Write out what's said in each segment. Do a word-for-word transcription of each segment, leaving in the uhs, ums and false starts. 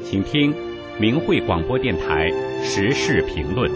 请听明慧广播电台时事评论。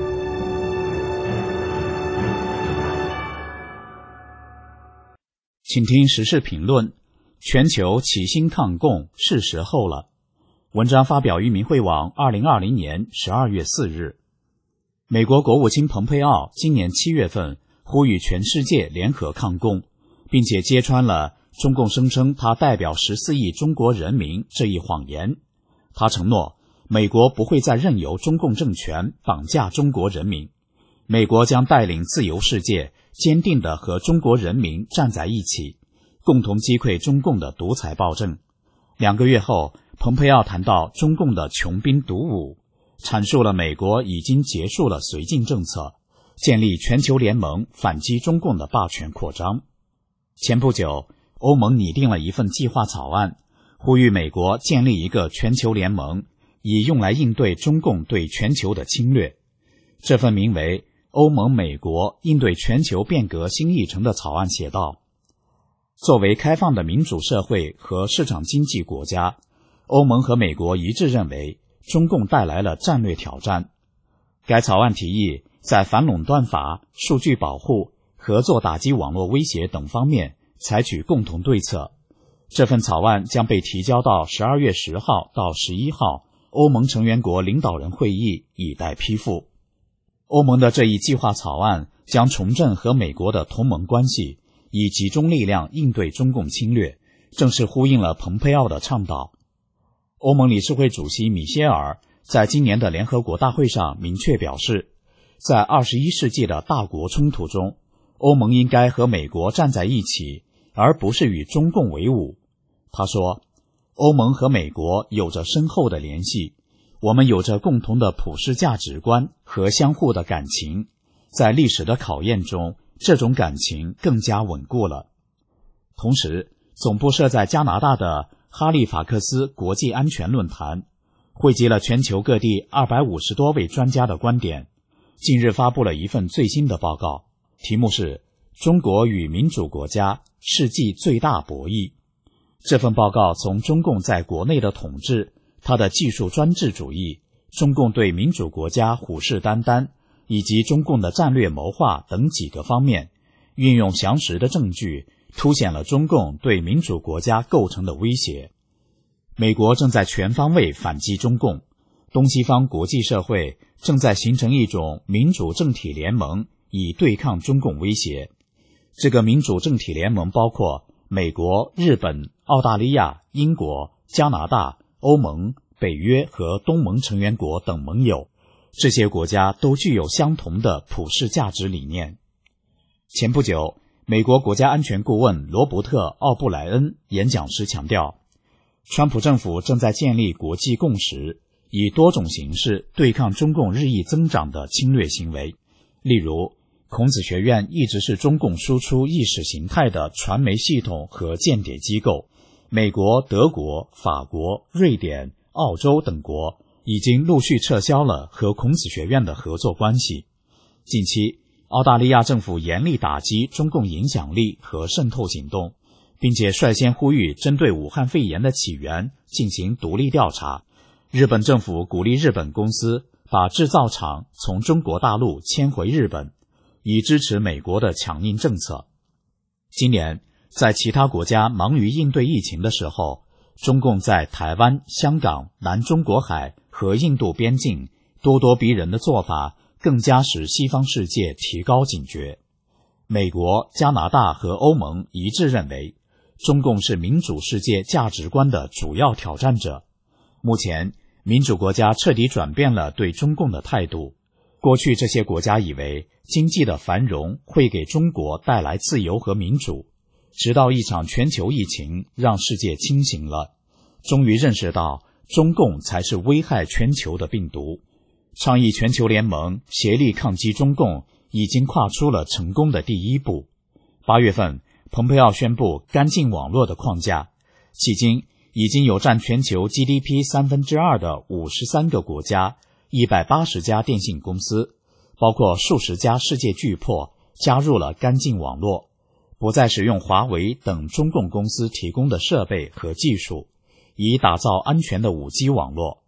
请听时事评论：全球齐心抗共是时候了。文章发表于明慧网二零二零年十二月四日。美国国务卿蓬佩奥今年七月份呼吁全世界联合抗共，并且揭穿了中共声称他代表十四亿中国人民这一谎言。他承诺，美国不会再任由中共政权绑架中国人民，美国将带领自由世界坚定地和中国人民站在一起，共同击溃中共的独裁暴政。两个月后，蓬佩奥谈到中共的穷兵黩武，阐述了美国已经结束了绥靖政策，建立全球联盟反击中共的霸权扩张。前不久，欧盟拟定了一份计划草案，呼吁美国建立一个全球联盟，以用来应对中共对全球的侵略。这份名为《欧盟美国应对全球变革新议程》的草案写道，作为开放的民主社会和市场经济国家，欧盟和美国一致认为中共带来了战略挑战。该草案提议在反垄断法、数据保护、合作打击网络威胁等方面采取共同对策。这份草案将被提交到十二月十号到十一号欧盟成员国领导人会议，以待批复。欧盟的这一计划草案将重振和美国的同盟关系，以集中力量应对中共侵略，正是呼应了蓬佩奥的倡导。欧盟理事会主席米歇尔在今年的联合国大会上明确表示，在二十一世纪的大国冲突中，欧盟应该和美国站在一起，而不是与中共为伍。他说，欧盟和美国有着深厚的联系，我们有着共同的普世价值观和相互的感情，在历史的考验中，这种感情更加稳固了。同时，总部设在加拿大的哈利法克斯国际安全论坛汇集了全球各地二百五十多位专家的观点，近日发布了一份最新的报告，题目是中国与民主国家世纪最大博弈。这份报告从中共在国内的统治、它的技术专制主义、中共对民主国家虎视眈眈，以及中共的战略谋划等几个方面，运用详实的证据，凸显了中共对民主国家构成的威胁。美国正在全方位反击中共，东西方国际社会正在形成一种民主政体联盟，以对抗中共威胁。这个民主政体联盟包括美国、日本、澳大利亚、英国、加拿大、欧盟、北约和东盟成员国等盟友，这些国家都具有相同的普世价值理念。前不久，美国国家安全顾问罗伯特·奥布莱恩演讲时强调，川普政府正在建立国际共识，以多种形式对抗中共日益增长的侵略行为。例如，孔子学院一直是中共输出意识形态的传媒系统和间谍机构。美国、德国、法国、瑞典、澳洲等国已经陆续撤销了和孔子学院的合作关系。近期，澳大利亚政府严厉打击中共影响力和渗透行动，并且率先呼吁针对武汉肺炎的起源进行独立调查。日本政府鼓励日本公司把制造厂从中国大陆迁回日本，以支持美国的强硬政策。今年，在其他国家忙于应对疫情的时候，中共在台湾、香港、南中国海和印度边境咄咄逼人的做法，更加使西方世界提高警觉。美国、加拿大和欧盟一致认为，中共是民主世界价值观的主要挑战者。目前，民主国家彻底转变了对中共的态度。过去这些国家以为经济的繁荣会给中国带来自由和民主，直到一场全球疫情让世界清醒了，终于认识到中共才是危害全球的病毒。倡议全球联盟协力抗击中共已经跨出了成功的第一步。八月份，蓬佩奥宣布干净网络的框架，迄今已经有占全球 G D P 三分之二的五十三个国家、一百八十家电信公司，包括数十家世界巨擘加入了干净网络，不再使用华为等中共公司提供的设备和技术，以打造安全的 五 G 网络。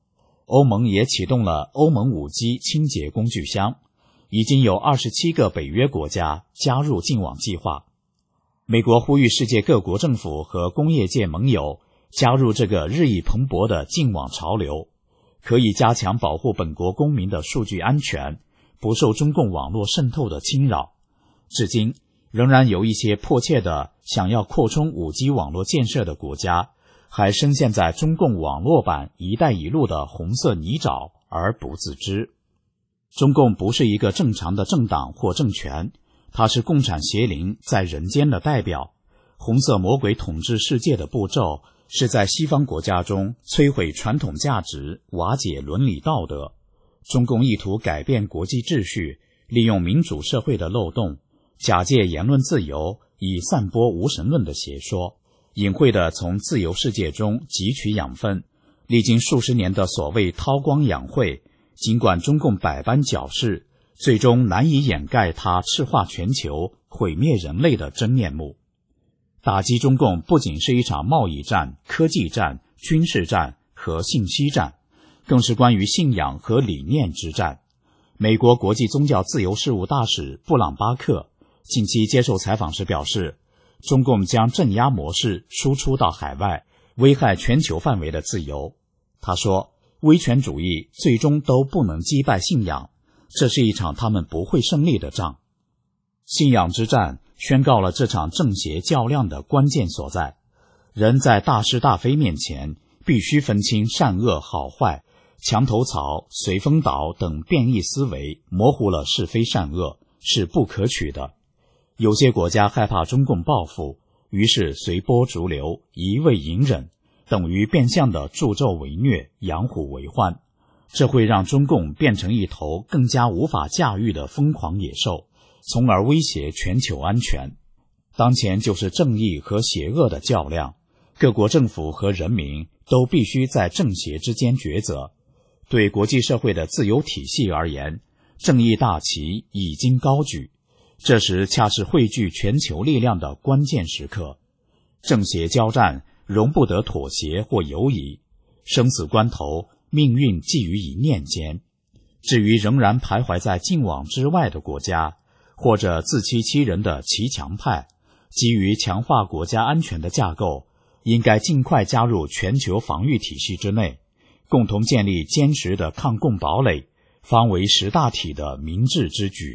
欧盟也启动了欧盟 五 G 清洁工具箱，已经有二十七个北约国家加入净网计划。美国呼吁世界各国政府和工业界盟友加入这个日益蓬勃的净网潮流，可以加强保护本国公民的数据安全，不受中共网络渗透的侵扰。至今，仍然有一些迫切的想要扩充 五 G 网络建设的国家，还深陷在中共网络版“一带一路”的红色泥沼而不自知。中共不是一个正常的政党或政权，它是共产邪灵在人间的代表。红色魔鬼统治世界的步骤是在西方国家中摧毁传统价值，瓦解伦理道德。中共意图改变国际秩序，利用民主社会的漏洞，假借言论自由，以散播无神论的邪说，隐晦地从自由世界中汲取养分。历经数十年的所谓韬光养晦，尽管中共百般矫饰，最终难以掩盖它赤化全球、毁灭人类的真面目。打击中共不仅是一场贸易战、科技战、军事战和信息战，更是关于信仰和理念之战。美国国际宗教自由事务大使布朗巴克近期接受采访时表示，中共将镇压模式输出到海外，危害全球范围的自由。他说，威权主义最终都不能击败信仰，这是一场他们不会胜利的仗。信仰之战宣告了这场正邪较量的关键所在。人在大是大非面前必须分清善恶好坏，墙头草、随风倒等变异思维模糊了是非善恶，是不可取的。有些国家害怕中共报复，于是随波逐流，一味隐忍，等于变相的助纣为虐，养虎为患。这会让中共变成一头更加无法驾驭的疯狂野兽，从而威胁全球安全。当前就是正义和邪恶的较量，各国政府和人民都必须在正邪之间抉择。对国际社会的自由体系而言，正义大旗已经高举，这时恰是汇聚全球力量的关键时刻。正邪交战容不得妥协或犹疑，生死关头，命运寄于一念间。至于仍然徘徊在净网之外的国家，或者自欺欺人的骑墙派，基于强化国家安全的架构，应该尽快加入全球防御体系之内，共同建立坚实的抗共堡垒，方为识大体的明智之举。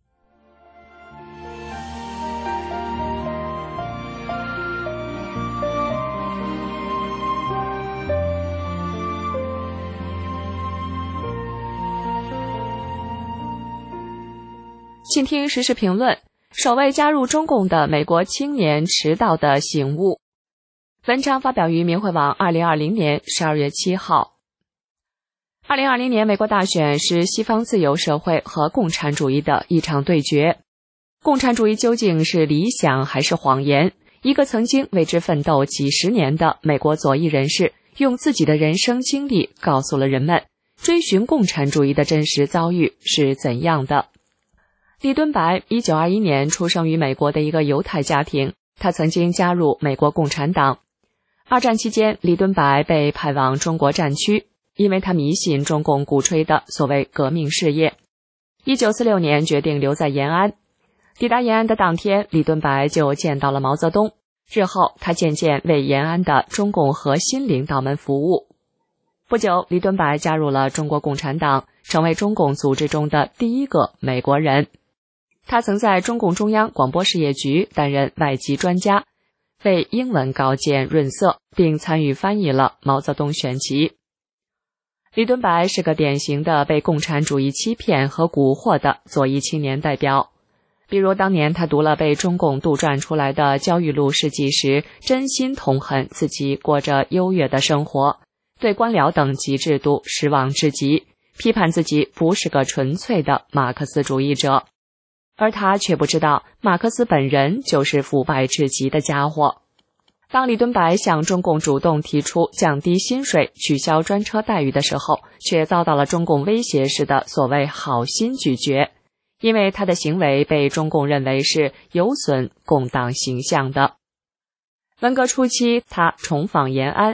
请听时事评论：首位加入中共的美国青年迟到的醒悟。文章发表于明慧网二零二零年十二月七号。二零二零年美国大选是西方自由社会和共产主义的一场对决。共产主义究竟是理想还是谎言？一个曾经为之奋斗几十年的美国左翼人士，用自己的人生经历告诉了人们，追寻共产主义的真实遭遇是怎样的。李敦白一九二一年出生于美国的一个犹太家庭，他曾经加入美国共产党。二战期间，李敦白被派往中国战区，因为他迷信中共鼓吹的所谓革命事业。一九四六年决定留在延安。抵达延安的当天，李敦白就见到了毛泽东。日后，他渐渐为延安的中共核心领导们服务。不久，李敦白加入了中国共产党，成为中共组织中的第一个美国人。他曾在中共中央广播事业局担任外籍专家，为英文稿件润色，并参与翻译了《毛泽东选集》。李敦白是个典型的被共产主义欺骗和蛊惑的左翼青年代表。比如当年他读了被中共杜撰出来的焦裕禄事迹时，真心痛恨自己过着优越的生活，对官僚等级制度失望至极，批判自己不是个纯粹的马克思主义者。而他却不知道，马克思本人就是腐败至极的家伙。当李敦白向中共主动提出降低薪水、取消专车待遇的时候，却遭到了中共威胁式的所谓好心拒绝，因为他的行为被中共认为是有损共党形象的。文革初期，他重访延安，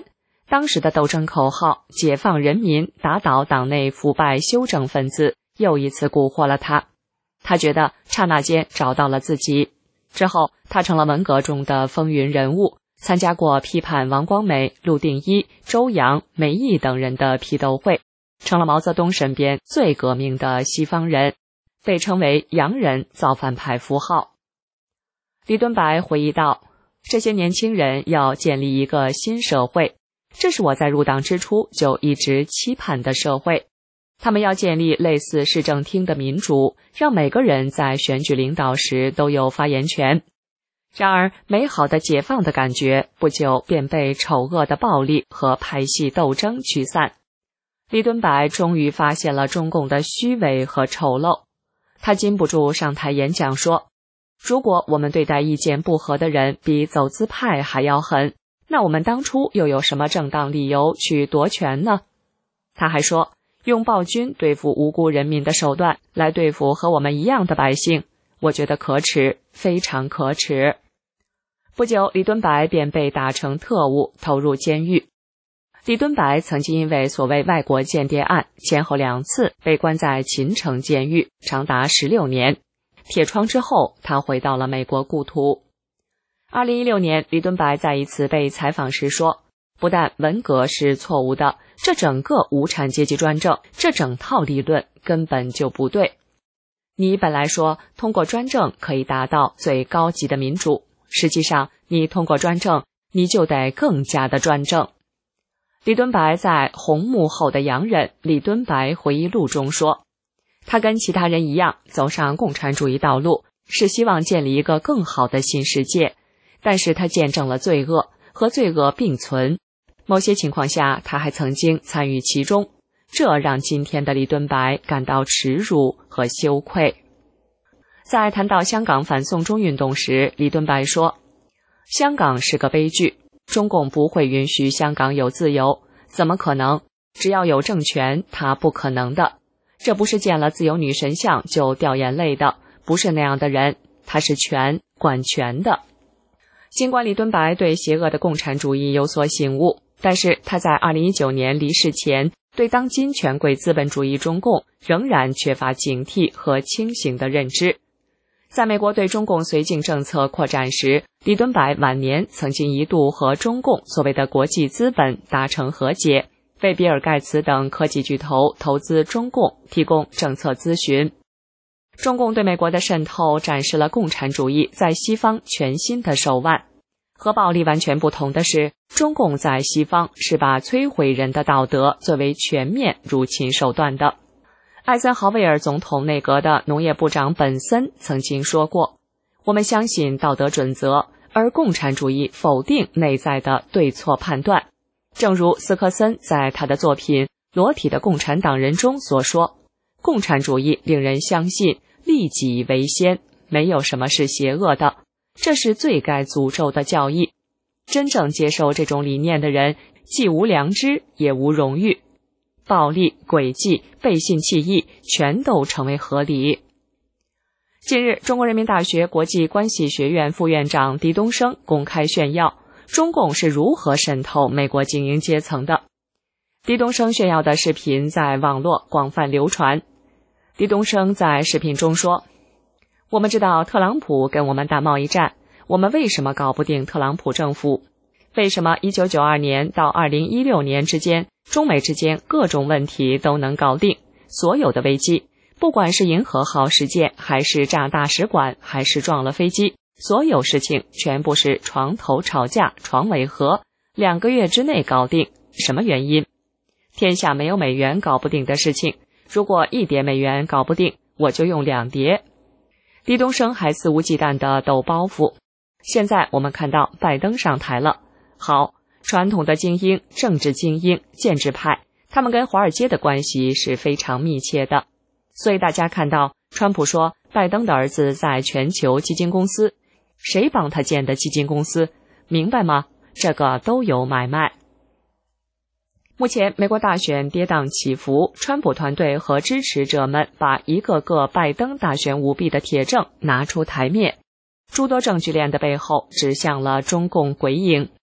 当时的斗争口号“解放人民，打倒党内腐败修正分子”又一次蛊惑了他。他觉得刹那间找到了自己。之后，他成了文革中的风云人物，参加过批判王光美、陆定一、周扬、梅毅等人的批斗会，成了毛泽东身边最革命的西方人，被称为洋人造反派符号。李敦白回忆道，这些年轻人要建立一个新社会，这是我在入党之初就一直期盼的社会。他们要建立类似市政厅的民主，让每个人在选举领导时都有发言权。然而，美好的解放的感觉不久便被丑恶的暴力和派系斗争驱散。李敦白终于发现了中共的虚伪和丑陋，他禁不住上台演讲说，如果我们对待意见不合的人比走资派还要狠，那我们当初又有什么正当理由去夺权呢？他还说，用暴君对付无辜人民的手段来对付和我们一样的百姓，我觉得可耻，非常可耻。不久，李敦白便被打成特务，投入监狱。李敦白曾经因为所谓外国间谍案，前后两次被关在秦城监狱，长达十六年。铁窗之后，他回到了美国故土。二零一六年，李敦白在一次被采访时说，不但文革是错误的，这整个无产阶级专政，这整套理论根本就不对。你本来说通过专政可以达到最高级的民主，实际上你通过专政，你就得更加的专政。李敦白在《红幕后的洋人》李敦白回忆录中说，他跟其他人一样走上共产主义道路，是希望建立一个更好的新世界，但是他见证了罪恶，和罪恶并存。某些情况下，他还曾经参与其中，这让今天的李敦白感到耻辱和羞愧。在谈到香港反送中运动时，李敦白说，香港是个悲剧，中共不会允许香港有自由，怎么可能？只要有政权，它不可能的。这不是见了自由女神像就掉眼泪的，不是那样的人，他是权，管权的。尽管李敦白对邪恶的共产主义有所醒悟，但是他在二零一九年离世前，对当今权贵资本主义中共仍然缺乏警惕和清醒的认知。在美国对中共绥靖政策扩展时，李敦白晚年曾经一度和中共所谓的国际资本达成和解，为比尔盖茨等科技巨头投资中共提供政策咨询。中共对美国的渗透展示了共产主义在西方全新的手腕。和暴力完全不同的是，中共在西方是把摧毁人的道德作为全面入侵手段的。艾森豪威尔总统内阁的农业部长本森曾经说过，我们相信道德准则，而共产主义否定内在的对错判断。正如斯科森在他的作品《裸体的共产党人》中所说，共产主义令人相信利己为先，没有什么是邪恶的，这是最该诅咒的教义。真正接受这种理念的人，既无良知，也无荣誉。暴力、诡计、背信弃义，全都成为合理。近日，中国人民大学国际关系学院副院长狄东升公开炫耀，中共是如何渗透美国精英阶层的。狄东升炫耀的视频在网络广泛流传。狄东升在视频中说，我们知道特朗普跟我们打贸易战，我们为什么搞不定特朗普政府？为什么一九九二年到二零一六年之间，中美之间各种问题都能搞定？所有的危机，不管是银河号事件，还是炸大使馆，还是撞了飞机，所有事情全部是床头吵架床尾和，两个月之内搞定。什么原因？天下没有美元搞不定的事情，如果一叠美元搞不定，我就用两叠。狄东升还肆无忌惮地抖包袱。现在我们看到拜登上台了，好，传统的精英、政治精英、建制派，他们跟华尔街的关系是非常密切的。所以大家看到川普说拜登的儿子在全球基金公司，谁帮他建的基金公司？明白吗？这个都有买卖。目前美国大选跌宕起伏，川普团队和支持者们把一个个拜登大选舞弊的铁证拿出台面，诸多证据链的背后指向了中共鬼影。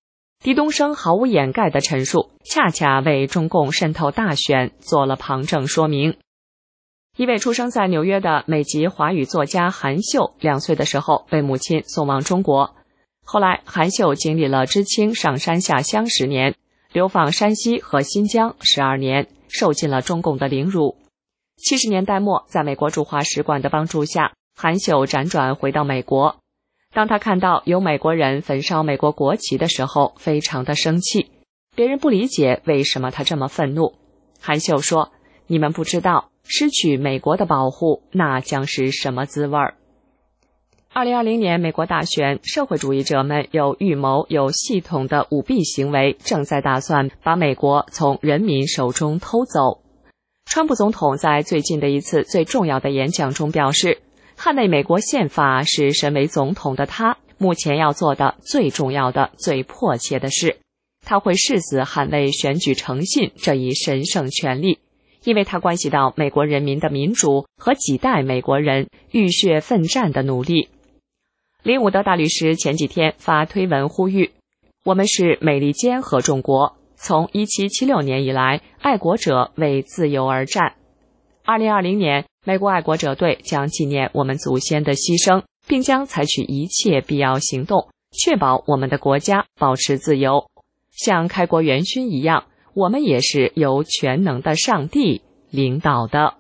狄东升毫无掩盖的陈述，恰恰为中共渗透大选做了旁证说明。一位出生在纽约的美籍华语作家韩秀，两岁的时候被母亲送往中国。后来，韩秀经历了知青上山下乡十年，流放山西和新疆十二年，受尽了中共的凌辱。七十年代末，在美国驻华使馆的帮助下，韩秀辗转回到美国。当他看到有美国人焚烧美国国旗的时候，非常的生气。别人不理解为什么他这么愤怒。韩秀说：“你们不知道，失去美国的保护，那将是什么滋味儿？”二零二零年美国大选，社会主义者们有预谋、有系统的舞弊行为，正在打算把美国从人民手中偷走。川普总统在最近的一次最重要的演讲中表示，捍卫美国宪法是身为总统的他目前要做的最重要的、最迫切的事。他会誓死捍卫选举诚信这一神圣权利，因为它关系到美国人民的民主和几代美国人浴血奋战的努力。林伍德大律师前几天发推文呼吁，我们是美利坚合众国，从一七七六年以来，爱国者为自由而战。二零二零年，美国爱国者队将纪念我们祖先的牺牲，并将采取一切必要行动，确保我们的国家保持自由。像开国元勋一样，我们也是由全能的上帝领导的。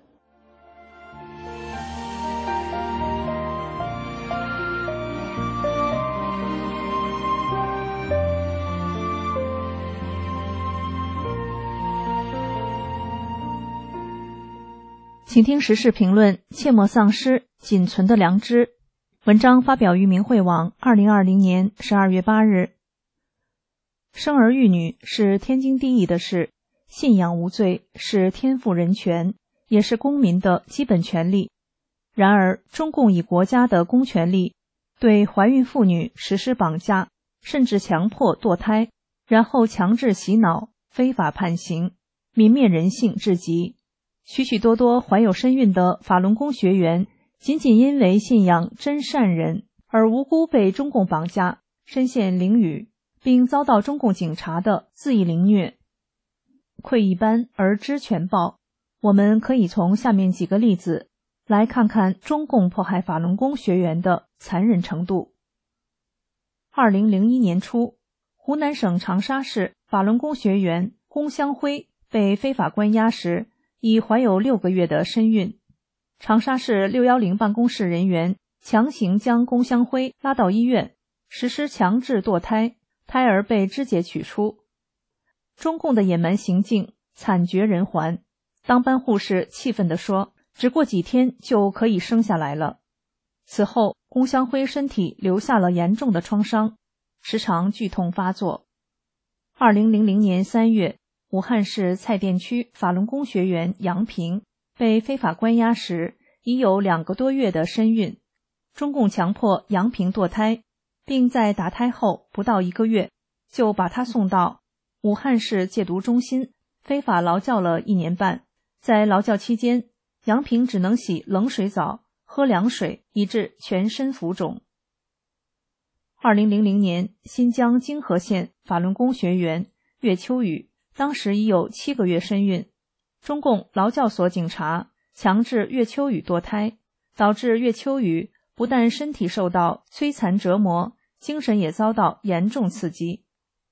请听时事评论，切莫丧失仅存的良知。文章发表于明慧网，二零二零年十二月八日。生儿育女是天经地义的事，信仰无罪是天赋人权，也是公民的基本权利。然而，中共以国家的公权力对怀孕妇女实施绑架，甚至强迫堕胎，然后强制洗脑、非法判刑，泯灭人性至极。许许多多怀有身孕的法轮功学员，仅仅因为信仰真善人而无辜被中共绑架，身陷囹圄，并遭到中共警察的恣意凌虐。窥一斑而知全豹，我们可以从下面几个例子来看看中共迫害法轮功学员的残忍程度。二零零一年初，湖南省长沙市法轮功学员龚香辉被非法关押时，已怀有六个月的身孕。长沙市六一零办公室人员强行将龚香辉拉到医院，实施强制堕胎，胎儿被肢解取出。中共的野蛮行径惨绝人寰，当班护士气愤地说，只过几天就可以生下来了。此后，龚香辉身体留下了严重的创伤，时常剧痛发作。二零零零年三月，武汉市蔡甸区法轮功学员杨平被非法关押时，已有两个多月的身孕。中共强迫杨平堕胎，并在打胎后不到一个月，就把他送到武汉市戒毒中心，非法劳教了一年半。在劳教期间，杨平只能洗冷水澡、喝凉水，以致全身浮肿。二零零零年，新疆泾河县法轮功学员岳秋雨当时已有七个月身孕，中共劳教所警察强制岳秋雨堕胎，导致岳秋雨不但身体受到摧残折磨，精神也遭到严重刺激。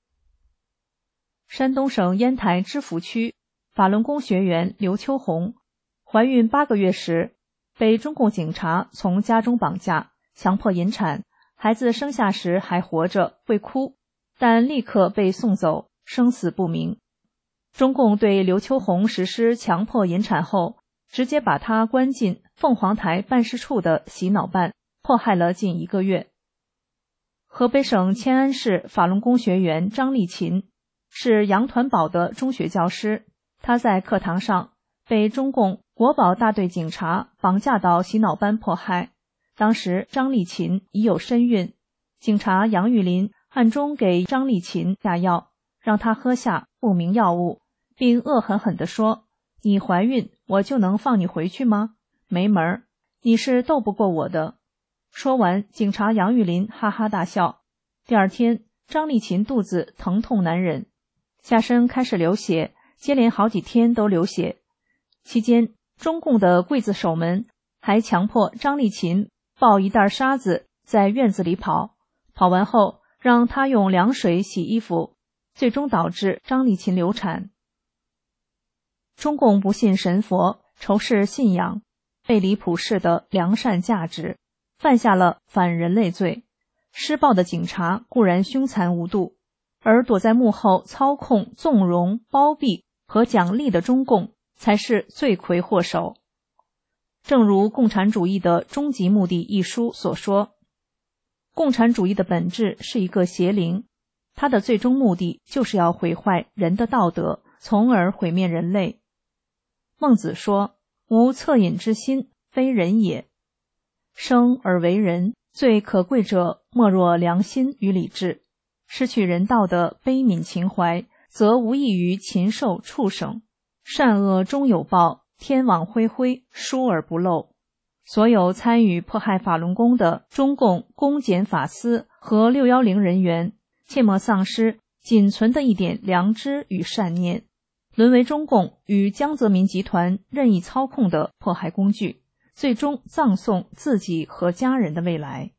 山东省烟台芝罘区法轮功学员刘秋红怀孕八个月时，被中共警察从家中绑架，强迫引产，孩子生下时还活着，会哭，但立刻被送走，生死不明。中共对刘秋红实施强迫引产后，直接把她关进凤凰台办事处的洗脑办，迫害了近一个月。河北省迁安市法轮功学员张丽琴是杨团堡的中学教师，她在课堂上被中共国保大队警察绑架到洗脑班迫害。当时张丽琴已有身孕，警察杨玉林暗中给张丽琴下药，让她喝下不明药物，并恶狠狠地说，你怀孕我就能放你回去吗？没门儿，你是斗不过我的。说完，警察杨玉林哈哈大笑。第二天， 张丽琴肚子疼痛难忍，下身开始流血，接连好几天都流血。期间，中共的刽子手们还强迫张丽琴抱一袋沙子在院子里跑，跑完后让她用凉水洗衣服，最终导致张丽琴流产。中共不信神佛，仇视信仰，背离普世的良善价值，犯下了反人类罪。施暴的警察固然凶残无度，而躲在幕后操控、纵容、包庇和奖励的中共才是罪魁祸首。正如《共产主义的终极目的》一书所说，共产主义的本质是一个邪灵，它的最终目的就是要毁坏人的道德，从而毁灭人类。孟子说，无恻隐之心，非人也。生而为人，最可贵者莫若良心与理智。失去人道的悲悯情怀，则无异于禽兽畜生。善恶终有报，天网恢恢，疏而不漏。所有参与迫害法轮功的中共公检法司和六一零人员，切莫丧失仅存的一点良知与善念，沦为中共与江泽民集团任意操控的迫害工具，最终葬送自己和家人的未来。